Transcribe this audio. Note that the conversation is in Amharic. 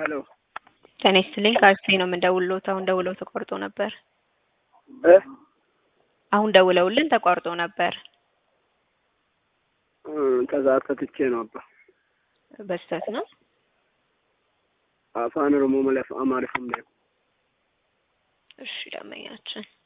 ሄሎ ተነስተልኝ ካርቴ ነው የምደውልሎት። አሁን ደውለው ተቋርጦ ነበር። አሁን ደውለውልን ተቋርጦ ነበር። ከዛ ከትቼ ነው አባ በስተት ነው አፋን ኦሮሞ መለፍ አማርኛ ነው። እሺ ደመኛችን